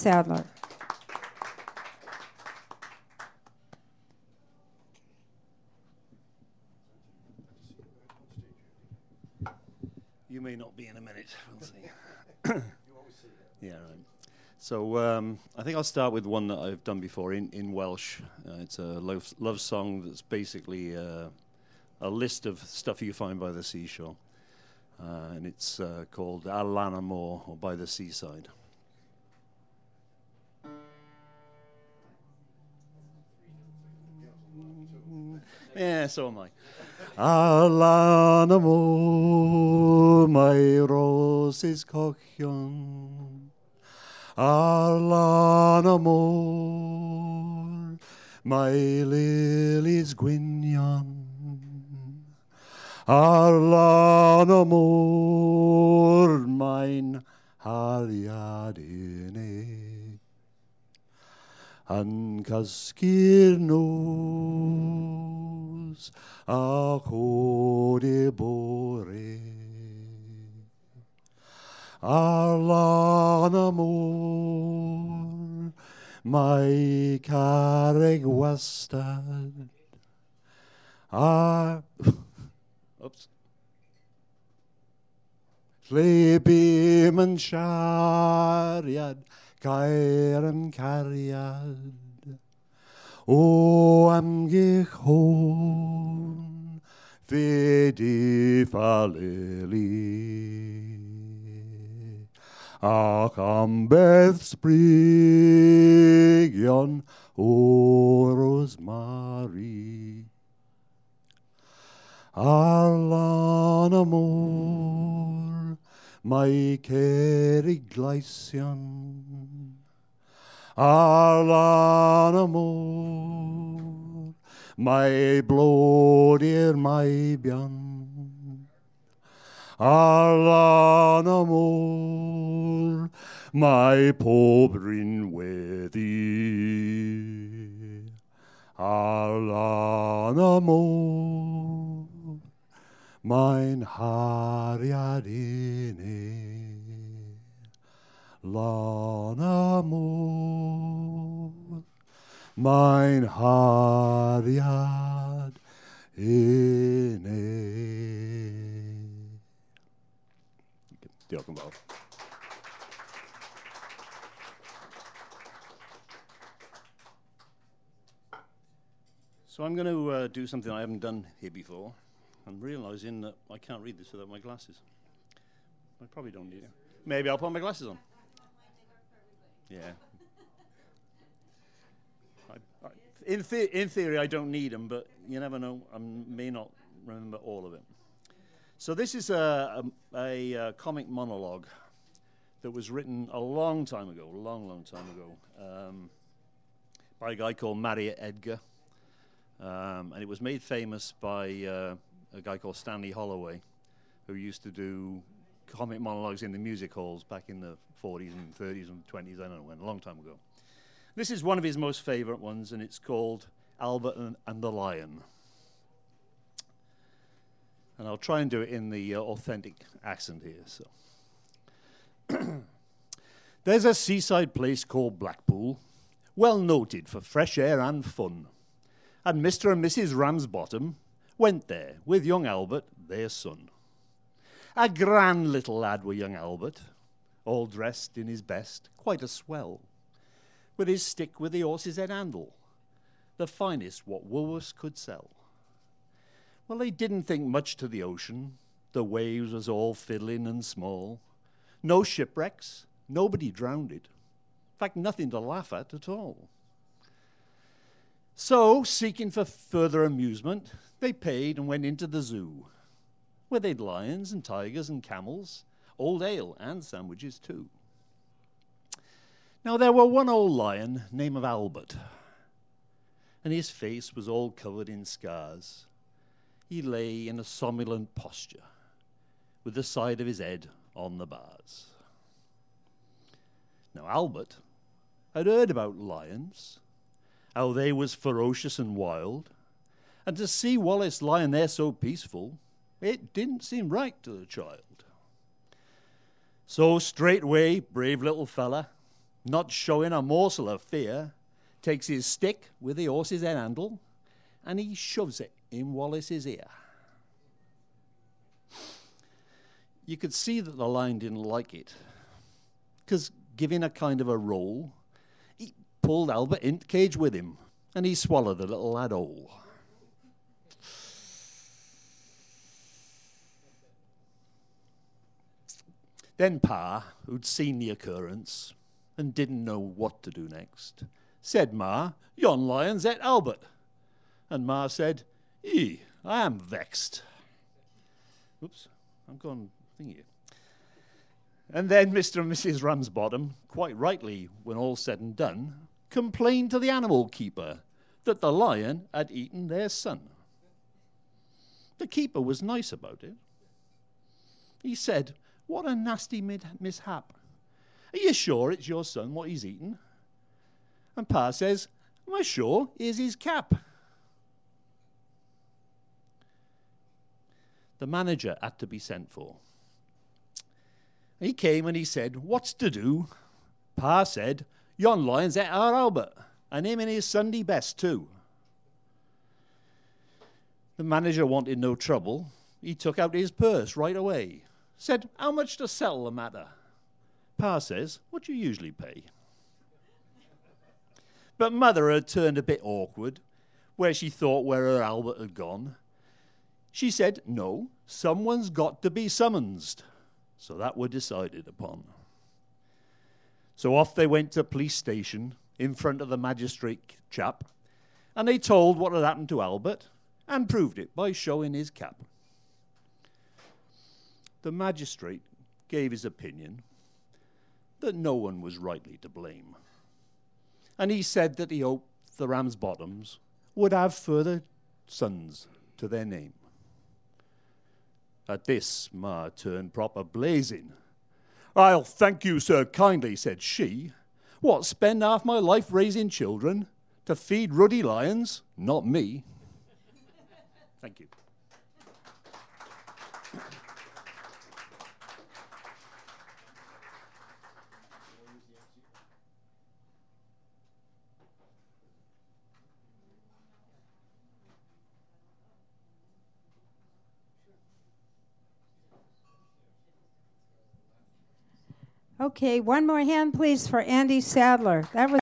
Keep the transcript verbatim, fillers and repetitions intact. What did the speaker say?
Sadler. You may not be in a minute. We'll see. Yeah, right. So um, I think I'll start with one that I've done before in, in Welsh. Uh, it's a love, love song that's basically uh, a list of stuff you find by the seashore. Uh, and it's uh, called Ar Lan y Môr, or By the Seaside. Yeah, so am I. Ar lan y môr, mae roses cochion. Ar lan y môr, mae lilies gwynion. Ar lan y môr, mae'n hariad unig. Yn cysgu'r nos ac od y bore. Ar lan y môr, mae carreg wastad. Ar... Oops. Lle bym yn siariad, gair yn cariad. O amgylch hwn, fe di faleli. Ac am beth sbrigion o rosemary. Ar lan y môr, mae cerrig gleision. Ar lan y môr, mae blod i'r maibion. Ar lan y môr, mae pob rinweddi. Ar lan y môr, mae'n hariad unig. Lan y môr, mae'n hariad unig. Diolch yn fawr. So I'm going to uh, do something I haven't done here before. I'm realising that I can't read this without my glasses. I probably don't need it. Maybe I'll put my glasses on. Yeah. I, I, in, the- in theory, I don't need them, but you never know. I may not remember all of it. So this is a, a, a, a comic monologue that was written a long time ago, a long, long time ago, um, by a guy called Mariette Edgar. Um, and it was made famous by... Uh, a guy called Stanley Holloway, who used to do comic monologues in the music halls back in the forties and thirties and twenties, I don't know when, a long time ago. This is one of his most favourite ones, and it's called Albert and, and the Lion. And I'll try and do it in the uh, authentic accent here. So, there's a seaside place called Blackpool, well noted for fresh air and fun. And Mister and Missus Ramsbottom went there with young Albert, their son. A grand little lad were young Albert, all dressed in his best, quite a swell, with his stick with the horse's head handle, the finest what Woolworths could sell. Well, they didn't think much to the ocean. The waves was all fiddling and small. No shipwrecks, nobody drowned. In fact, nothing to laugh at at all. So, seeking for further amusement, they paid and went into the zoo, where they'd lions and tigers and camels, old ale and sandwiches too. Now there were one old lion named of Albert, and his face was all covered in scars. He lay in a somnolent posture, with the side of his head on the bars. Now Albert had heard about lions, how they was ferocious and wild, and to see Wallace lying there so peaceful, it didn't seem right to the child. So straightway, brave little fella, not showing a morsel of fear, takes his stick with the horse's head handle and he shoves it in Wallace's ear. You could see that the lion didn't like it, because giving a kind of a roll, he pulled Albert into the cage with him, and he swallowed the little lad whole. Then Pa, who'd seen the occurrence and didn't know what to do next, said, "Ma, yon lion's at Albert." And Ma said, "Eh, I am vexed." Oops, I'm going thingy. And then Mister and Missus Ramsbottom, quite rightly, when all said and done, complained to the animal keeper that the lion had eaten their son. The keeper was nice about it. He said, "What a nasty mid- mishap. Are you sure it's your son what he's eaten?" And Pa says, "Am I sure? Here's his cap." The manager had to be sent for. He came and he said, "What's to do?" Pa said, "Yon lion's at our Albert, and him in his Sunday best too." The manager wanted no trouble. He took out his purse right away. Said, "How much to settle the matter?" Pa says, "What do you usually pay?" But Mother had turned a bit awkward, where she thought where her Albert had gone. She said, "No, someone's got to be summonsed." So that were decided upon. So off they went to police station in front of the magistrate chap, and they told what had happened to Albert and proved it by showing his cap. The magistrate gave his opinion that no one was rightly to blame, and he said that he hoped the Ramsbottoms would have further sons to their name. At this, Ma turned proper blazing. "I'll thank you, sir, kindly," said she. "What, spend half my life raising children to feed ruddy lions? Not me." Thank you. Okay, one more hand, please, for Andy Sadler. That was